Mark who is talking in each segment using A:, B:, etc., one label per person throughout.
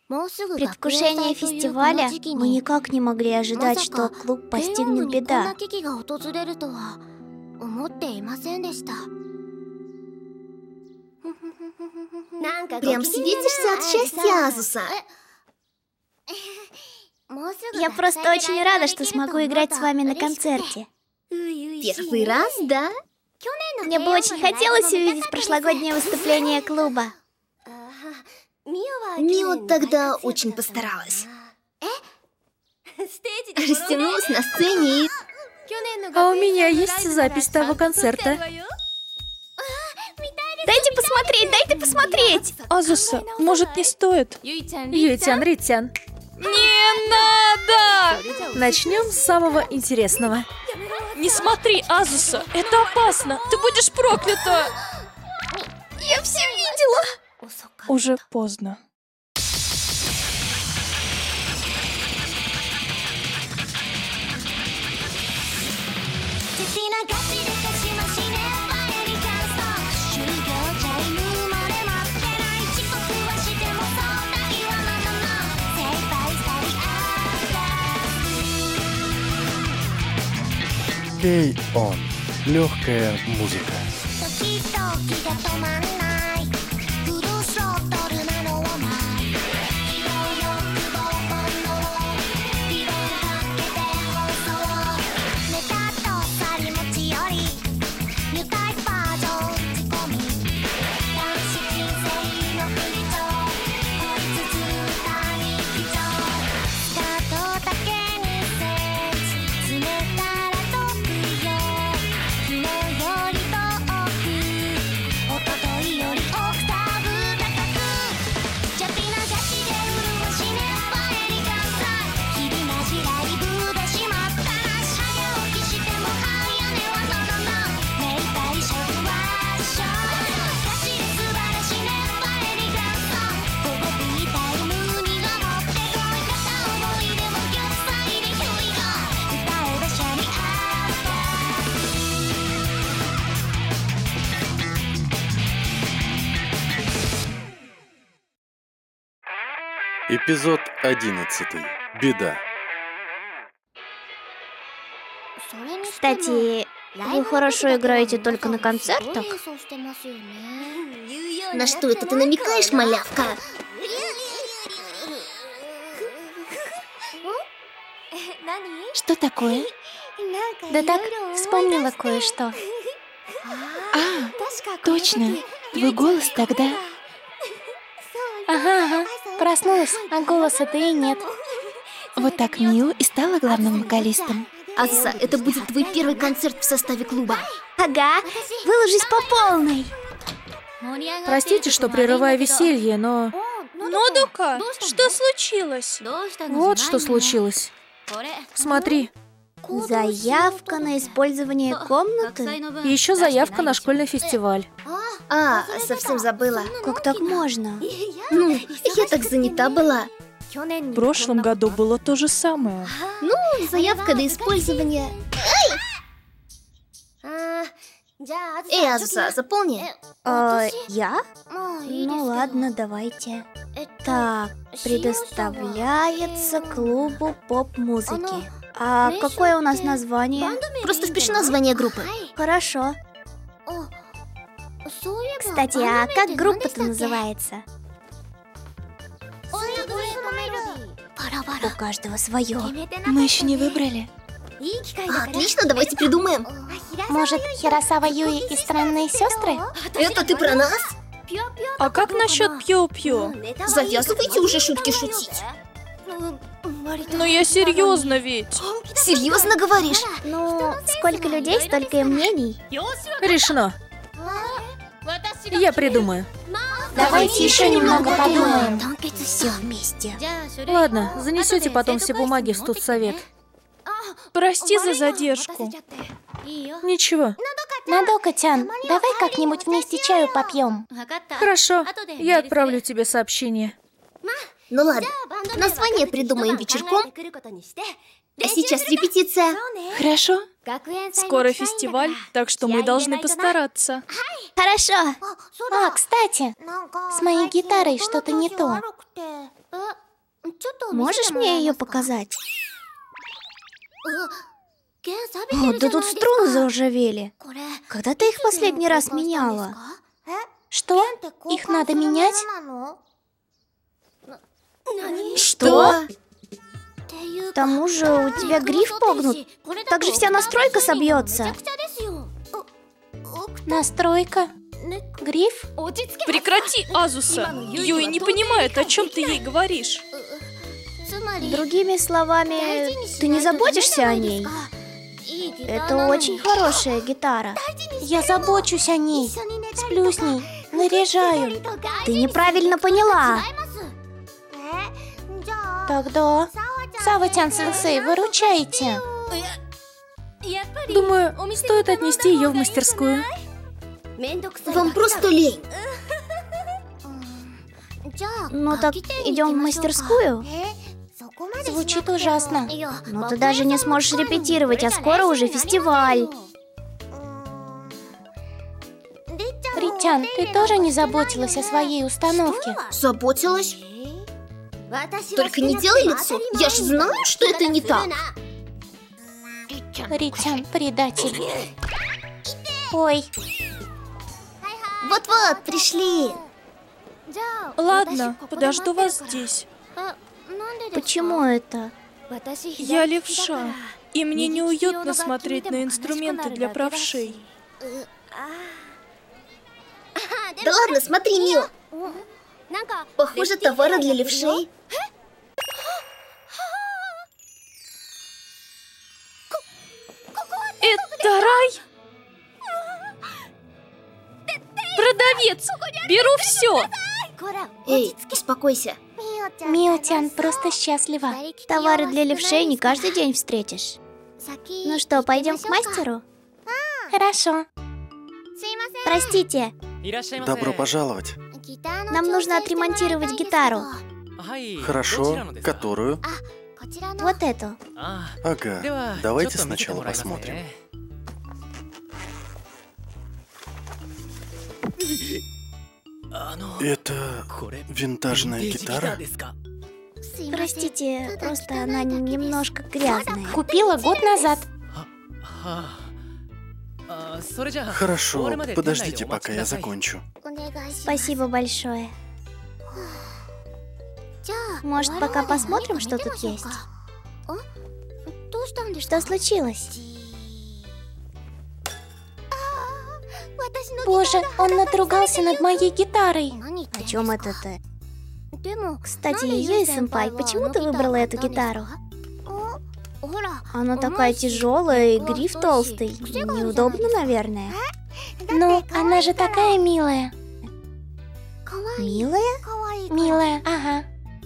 A: В предвкушении фестиваля мы никак не могли ожидать, что клуб постигнет беда.
B: Прям светишься от счастья, Азуса.
A: Я просто очень рада, что смогу играть с вами на концерте.
B: Первый раз, да?
A: Мне бы очень хотелось увидеть прошлогоднее выступление клуба.
B: Мио тогда очень постаралась. Растянулась на сцене и...
C: А у меня есть запись того концерта.
A: Дайте посмотреть!
C: Азуса, может, не стоит? Юйтян, Ритян. Не надо! Начнем с самого интересного. Не смотри, Азуса, это опасно. Ты будешь проклята.
A: Я все видела!
C: Уже поздно.
D: K-ON. Легкая музыка. Эпизод 11. Беда.
A: Кстати, вы хорошо играете только на концертах?
B: На что это ты намекаешь, малявка?
A: Что такое? Да так, вспомнила кое-что.
E: Точно, твой голос тогда...
A: Ага, проснулась, а голоса-то и нет.
E: Вот так Мио и стала главным вокалистом.
B: Азуса, это будет твой первый концерт в составе клуба.
A: Ага, выложись по полной.
C: Простите, что прерываю веселье, но... Нодука, что случилось? Вот что случилось. Смотри.
A: Заявка на использование комнаты?
C: И еще заявка на школьный фестиваль.
B: Совсем забыла.
A: Как так можно?
B: Я так занята была.
C: В прошлом году было то же самое.
B: Заявка на использование. Эй, Азуса, заполни.
A: Я? Ну ладно, давайте. Так, предоставляется клубу поп-музыки. А какое у нас название?
B: Просто впиши название группы.
A: Хорошо. Кстати, а как группа-то называется? У каждого свое.
E: Мы еще не выбрали.
B: Отлично, давайте придумаем.
A: Может, Хиросава Юи и странные сестры?
B: Это ты про нас?
C: А как насчет Пью-Пью?
B: Завязывайте уже шутки шутить.
C: Но я серьезно ведь.
B: Серьезно говоришь?
A: Ну, сколько людей, столько и мнений.
C: Решено. Я придумаю.
A: Давайте еще немного подумаем. Все вместе.
C: Ладно, занесете потом все бумаги в студсовет. Прости за задержку. Ничего.
A: Надока-тян, давай как-нибудь вместе чаю попьем.
C: Хорошо, я отправлю тебе сообщение.
B: Ну ладно, название придумаем вечерком. А сейчас репетиция.
E: Хорошо?
C: Скоро фестиваль, так что мы должны постараться.
A: Хорошо. Кстати, с моей гитарой что-то не то. Можешь мне ее показать? О, да тут струны заржавели. Когда ты их последний раз меняла?
E: Что? Их надо менять?
A: Что? К тому же у тебя гриф погнут. Так же вся настройка собьется.
E: Настройка? Гриф?
C: Прекрати, Азуса! Юи не понимает, о чем ты ей говоришь.
A: Другими словами, ты не заботишься о ней? Это очень хорошая гитара.
E: Я забочусь о ней. Сплю с ней, наряжаю.
A: Ты неправильно поняла.
E: Тогда, Сава-тян-сенсей, выручайте.
C: Думаю, стоит отнести ее в мастерскую.
B: Вам просто лень.
A: Ну так идем в мастерскую?
E: Звучит ужасно.
A: Но ты даже не сможешь репетировать, а скоро уже фестиваль.
E: Ритян, ты тоже не заботилась о своей установке?
B: Заботилась? Только не делай лицо. Я ж знаю, что это не так.
E: Ритян, предатель. Ой,
B: Вот-вот, пришли.
C: Ладно, подожду вас здесь.
A: Почему это?
C: Я левша, и мне неуютно смотреть на инструменты для правшей.
B: Да ладно, смотри, Мио. Похоже, товары для левшей.
C: Это рай? Продавец! Беру все!
B: Эй, успокойся.
E: Мио-тян просто счастлива.
A: Товары для левшей не каждый день встретишь. Ну что, пойдем к мастеру?
E: Хорошо.
A: Простите,
D: Добро пожаловать.
A: нам нужно отремонтировать гитару.
D: Хорошо, которую?
A: Вот эту.
D: Ага, давайте сначала посмотрим. Это винтажная гитара?
A: Простите, просто она немножко грязная.
E: Купила год назад.
D: Хорошо, подождите, пока я закончу.
A: Спасибо большое. Может, пока посмотрим, что тут есть? Что случилось?
E: Боже, он надругался над моей гитарой.
A: О чем это ты? Кстати, Юи-сэмпай, почему ты выбрала эту гитару? Она такая тяжелая и гриф толстый. Неудобно, наверное.
E: Ну, она же такая милая.
A: Милая?
E: Милая, ага.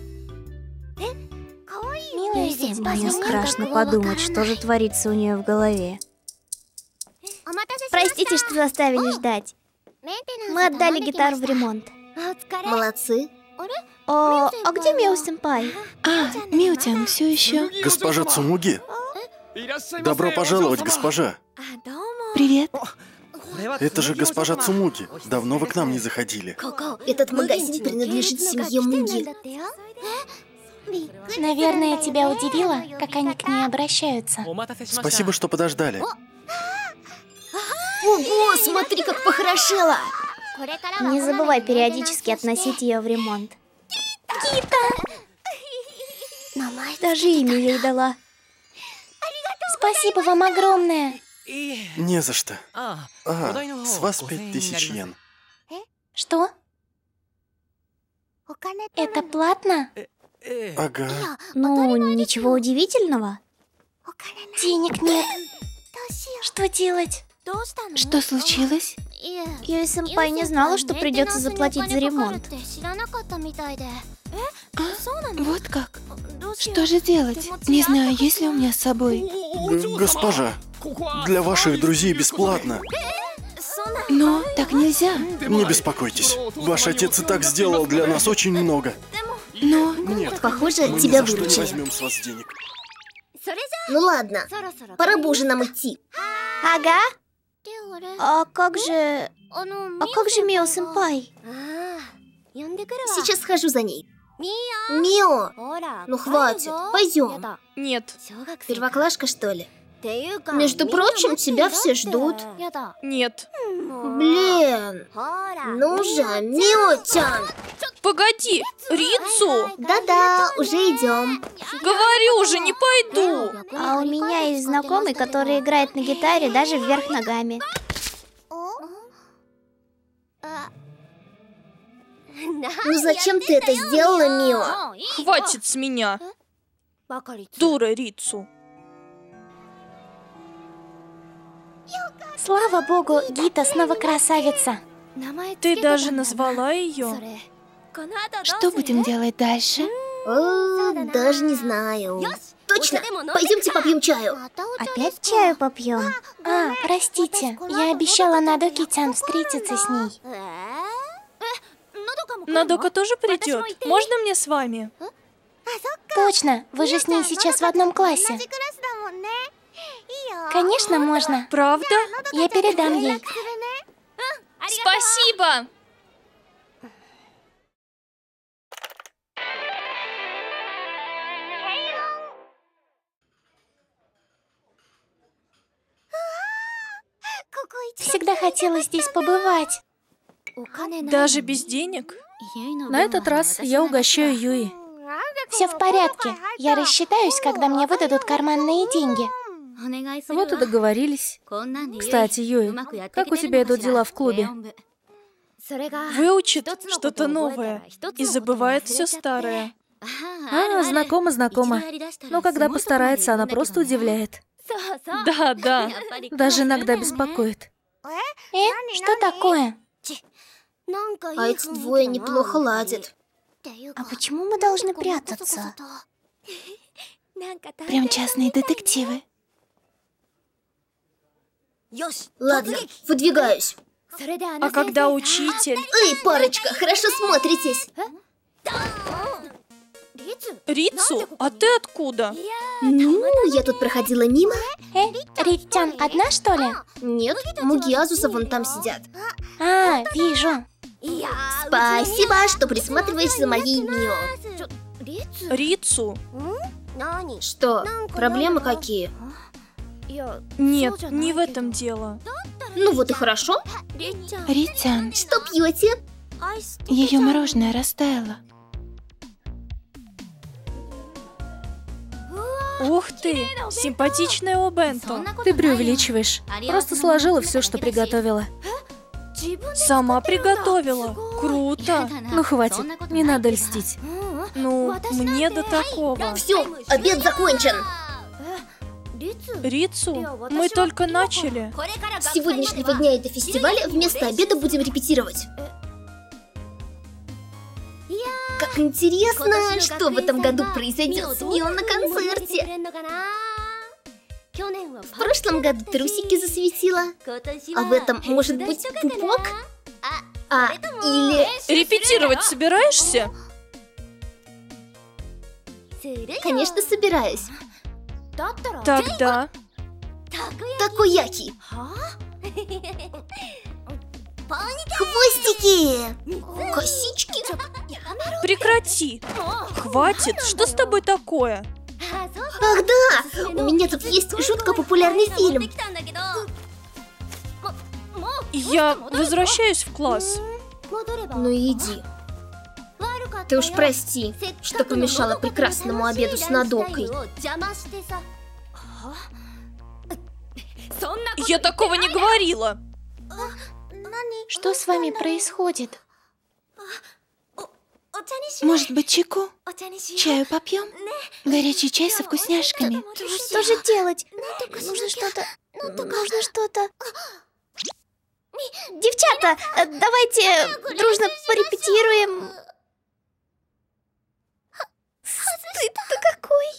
E: Милая ведь.
A: Мне страшно подумать, что же творится у нее в голове. Простите, что заставили ждать. Мы отдали гитару в ремонт.
B: Молодцы.
A: А где Мио-сэмпай?
E: Мио-тян все еще.
D: Госпожа Цумуги? Добро пожаловать, госпожа.
E: Привет.
D: Это же госпожа Цумуги. Давно вы к нам не заходили.
B: Этот магазин принадлежит семье Муги.
E: Наверное, тебя удивило, как они к ней обращаются.
D: Спасибо, что подождали.
B: Ого, смотри, как похорошела.
A: Не забывай периодически относить ее в ремонт. Даже имя ей дала.
E: Спасибо вам огромное.
D: Не за что. С вас 5000 йен.
E: Что? Это платно?
D: Ага.
A: Ну, ничего удивительного.
E: Денег нет. Что делать?
F: Что случилось?
A: Юи-сэмпай не знала, что придется заплатить за ремонт.
F: Вот как? Что же делать? Не знаю, есть ли у меня с собой.
D: Госпожа, для ваших друзей бесплатно.
F: Но так нельзя.
D: Не беспокойтесь. Ваш отец и так сделал для нас очень много.
F: Но
D: Нет,
B: Похоже,
D: мы ни
B: тебя
D: за что не
B: выручили.
D: возьмем с вас денег.
B: Ну ладно, пора бы уже нам идти.
A: Ага. А как же Мио-сэмпай?
B: Сейчас схожу за ней. Мио, ну хватит, пойдем.
C: Нет.
B: Первоклашка, что ли? Между прочим, тебя все ждут.
C: Нет.
B: Блин. Ну же, Мио-чан.
C: Погоди, Рицу!
B: Да-да, уже идем.
C: Говорю же, не пойду!
A: А у меня есть знакомый, который играет на гитаре даже вверх ногами.
B: Ну зачем ты это сделала, Мио?
C: Хватит с меня! Дура Рицу!
E: Слава богу, Гита снова красавица.
C: Ты даже назвала ее?
F: Что будем делать дальше?
B: О, даже не знаю. Точно, пойдемте попьем чаю.
A: Опять чаю попьем?
E: А, простите, я обещала Надоки-тян встретиться с ней.
C: Надока тоже придет? Можно мне с вами?
E: Точно, вы же с ней сейчас в одном классе. Конечно, можно.
C: Правда?
E: Я передам ей.
C: Спасибо!
E: Всегда хотела здесь побывать.
C: Даже без денег? На этот раз я угощаю Юи.
E: Все в порядке. Я рассчитаюсь, когда мне выдадут карманные деньги.
C: Вот и договорились. Кстати, Юи, как у тебя идут дела в клубе? Выучит что-то новое и забывает все старое. А, знакомо. Но когда постарается, она просто удивляет. Да, даже иногда беспокоит.
E: Что такое?
B: А эти двое неплохо ладят.
A: А почему мы должны прятаться?
F: Прям частные детективы.
B: Ладно, выдвигаюсь.
C: А когда учитель...
B: Эй, парочка, хорошо смотритесь.
C: Рицу, а ты откуда?
B: Ну, я тут проходила мимо.
E: Рит-тян одна, что ли?
B: Нет, Муги Азуса вон там сидят.
E: А, вижу.
B: Спасибо, что присматриваешь за моей Мио.
C: Рицу?
B: Что, проблемы какие?
C: Нет, не в этом дело.
B: Ну вот и хорошо.
F: Рит-тян,
B: Что пьете?
F: ее мороженое растаяло.
C: Ух ты, симпатичная Обенто. Ты преувеличиваешь. Просто сложила все, что приготовила. Сама приготовила? Круто. Ну хватит, не надо льстить. Ну, мне до такого.
B: Все, обед закончен.
C: Рицу, мы только начали.
B: С сегодняшнего дня и до фестиваля вместо обеда будем репетировать. Как интересно, что в этом году произойдет с Мио на концерте. В прошлом году трусики засветила, а в этом может быть пупок? Или...
C: Репетировать собираешься?
B: Конечно, собираюсь.
C: Тогда...
B: Такояки. Хвостики. Косички.
C: Прекрати. Хватит, что с тобой такое?
B: Ах да, у меня тут есть жутко популярный фильм.
C: Я возвращаюсь в класс.
B: Ну иди. Ты уж прости, что помешала прекрасному обеду с Надокой.
C: Я такого не говорила.
E: Что с вами происходит?
F: Может быть, чайку? Чаю попьем? Горячий чай со вкусняшками.
A: Что же делать? Нужно что-то... Девчата, давайте дружно порепетируем. Стыд-то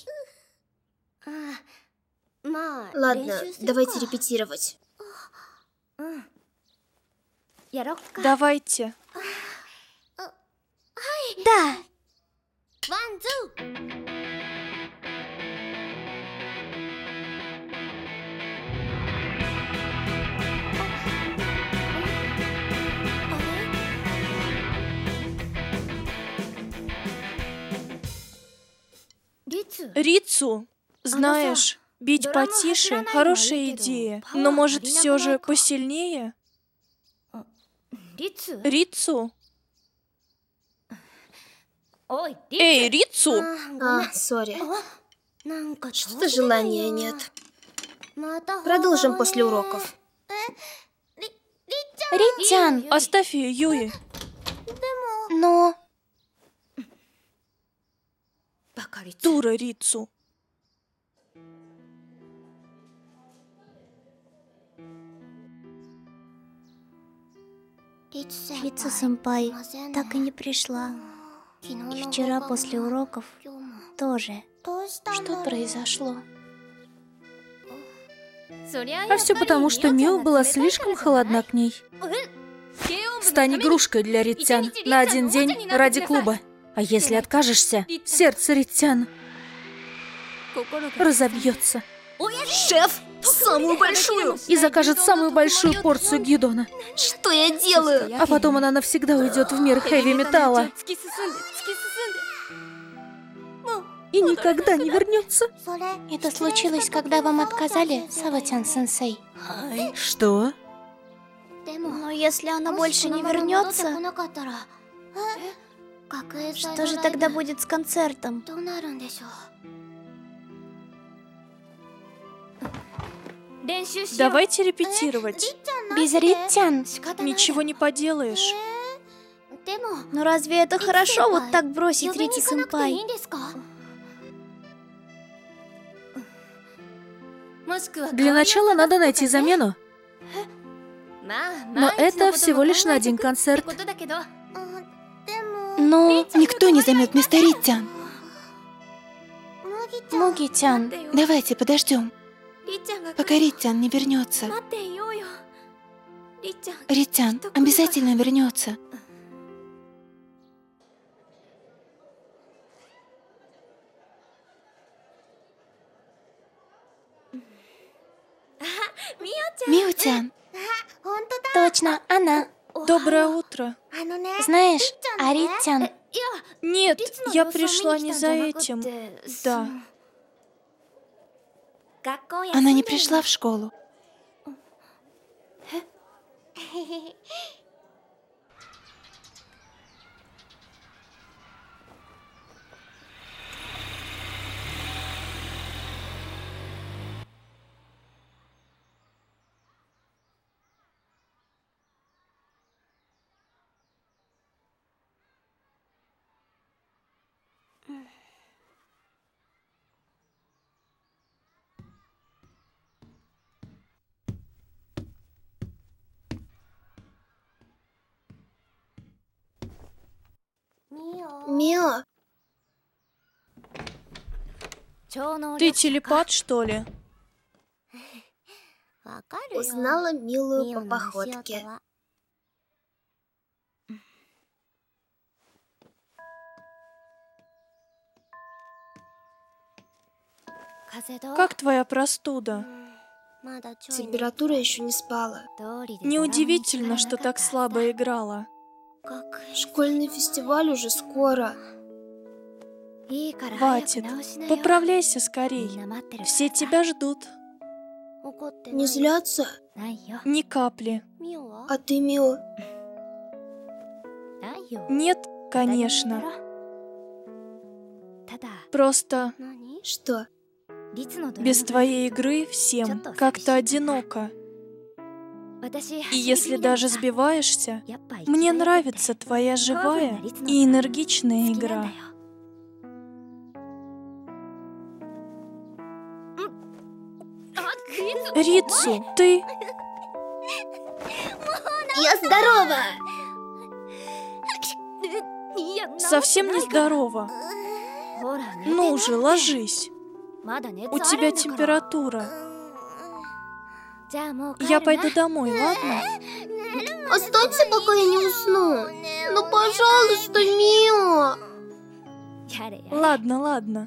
A: какой.
B: Ладно, давайте репетировать.
C: Давайте.
A: Да.
C: Рицу, знаешь, бить потише — хорошая идея, но может все же посильнее? Рицу? Эй, Рицу!
B: Сори. Что-то желания нет. Продолжим после уроков.
E: Ритян,
C: Оставь ее, Юи.
E: но...
C: Дура Рицу.
A: Рица-сэмпай так и не пришла. И вчера после уроков тоже.
E: Что произошло?
C: А все потому, что Мио была слишком холодна к ней. Стань игрушкой для Ритян на один день ради клуба. А если откажешься, сердце Ритян разобьется.
B: Шеф, самую большую!
C: И закажет самую большую порцию гидона.
B: Что я делаю?
C: А потом она навсегда уйдет в мир хэви-металла. И никогда не вернется.
E: Это случилось, когда вам отказали, Саватян-сенсей?
C: Что?
A: Но если она больше не вернется, что же тогда будет с концертом?
C: Давайте репетировать.
E: Без Ритян.
C: Ничего не поделаешь.
A: Но разве это хорошо вот так бросить Рити-сэмпай?
C: Для начала надо найти замену. Но это всего лишь на один концерт.
E: Но...
F: Никто не займет место Ритян.
E: Муги-тян,
F: Давайте подождем, пока Ритян не вернется. Ритян обязательно вернется. Мио-тян,
E: точно, она.
C: Доброе утро.
E: Знаешь, а Ритян...
C: Нет, я пришла не за этим. Да.
F: она не пришла в школу.
B: Мио,
C: Ты телепат, что ли?
B: узнала милую по походке.
C: Как твоя простуда?
B: Температура еще не спала.
C: Неудивительно, что так слабо играла.
B: Школьный фестиваль уже скоро.
C: Хватит. Поправляйся скорей. Все тебя ждут.
B: Не злятся?
C: Ни капли.
B: А ты, Мио,
C: Нет, конечно. Просто
B: что?
C: без твоей игры всем как-то одиноко. И если даже сбиваешься, мне нравится твоя живая и энергичная игра. Рицу, ты...
B: Я здорова!
C: совсем нездорова. Ну же, ложись. У тебя температура. Я пойду домой, ладно?
B: Останься, пока я не усну. Ну, пожалуйста, Мио.
C: Ладно, ладно.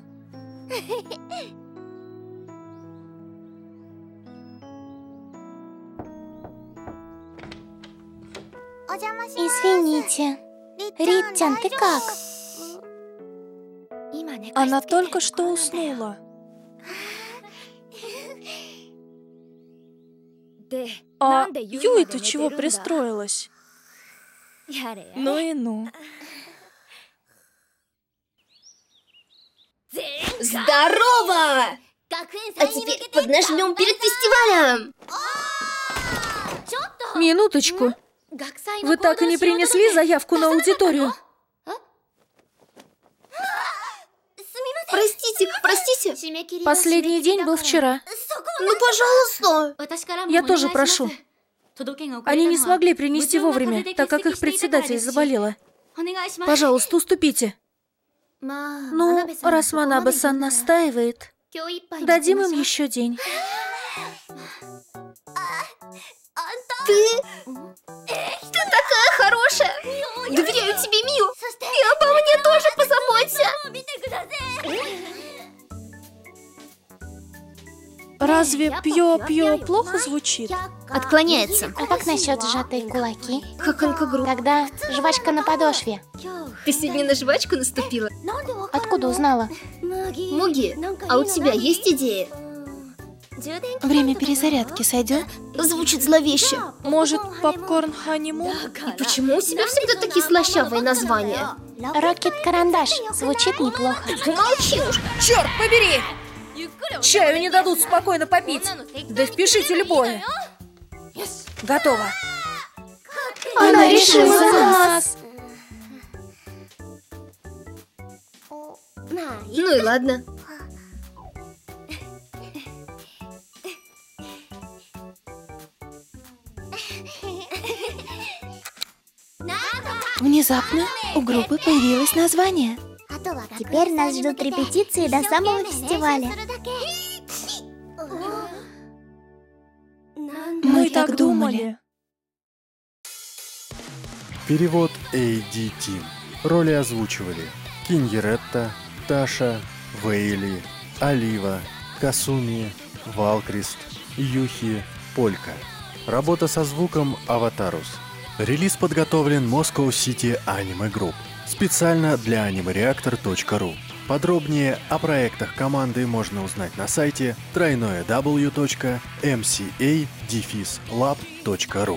E: Извините. Ритян, ты как?
C: Она только что уснула. А Юи-то чего пристроилась? Ну и ну.
B: Здорово! А теперь поднажмем перед фестивалем.
C: Минуточку. Вы так и не принесли заявку на аудиторию?
B: Простите.
C: Последний день был вчера.
B: Ну, пожалуйста.
C: Я тоже прошу. Они не смогли принести вовремя, так как их председатель заболела. Пожалуйста, уступите. Ну, раз Манабе-сан настаивает, дадим им еще день.
B: Ты такая хорошая. Доверяю тебе, Мию. И обо мне тоже позаботься.
C: Разве пьё-пьё плохо звучит?
B: Отклоняется.
E: А как насчет сжатые кулаки?
B: Хаканкагру.
E: Когда жвачка на подошве.
B: Ты сегодня на жвачку наступила?
E: Откуда узнала?
B: Муги, а у тебя есть идеи?
F: Время перезарядки сойдет?
B: Звучит зловеще.
C: Может, попкорн ханимун?
B: И почему у тебя всегда такие слащавые названия?
E: Рокет-карандаш. Звучит неплохо.
B: Молчи уж.
C: Черт побери! Чаю не дадут спокойно попить. Да впишите любое. Готово.
F: Она решила за нас.
B: Ну и ладно.
F: Внезапно у группы появилось название.
A: Теперь нас ждут репетиции до самого фестиваля.
F: Мы так думали.
D: Перевод AD Team. Роли озвучивали Киньеретта, Таша, Вейли, Олива, Касуми, Валкрист, Юхи, Полька. Работа со звуком Аватарус. Релиз подготовлен Moscow City Anime Group. Специально для animereactor.ru. Подробнее о проектах команды можно узнать на сайте www.mca-lab.ru.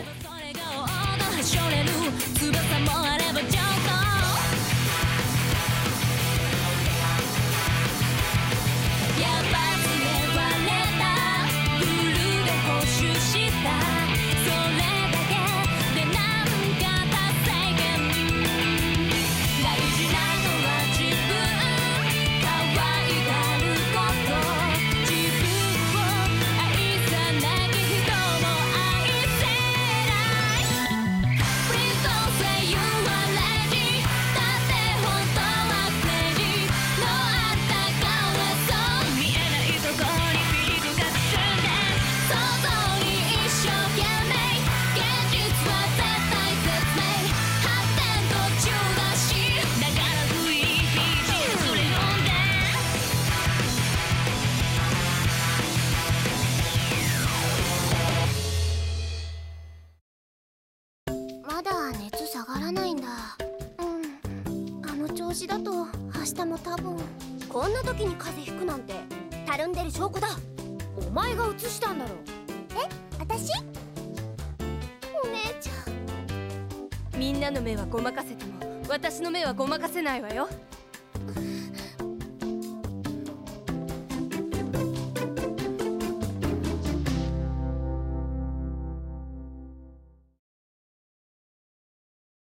G: みんなの目はごまかせても私の目はごまかせないわよ。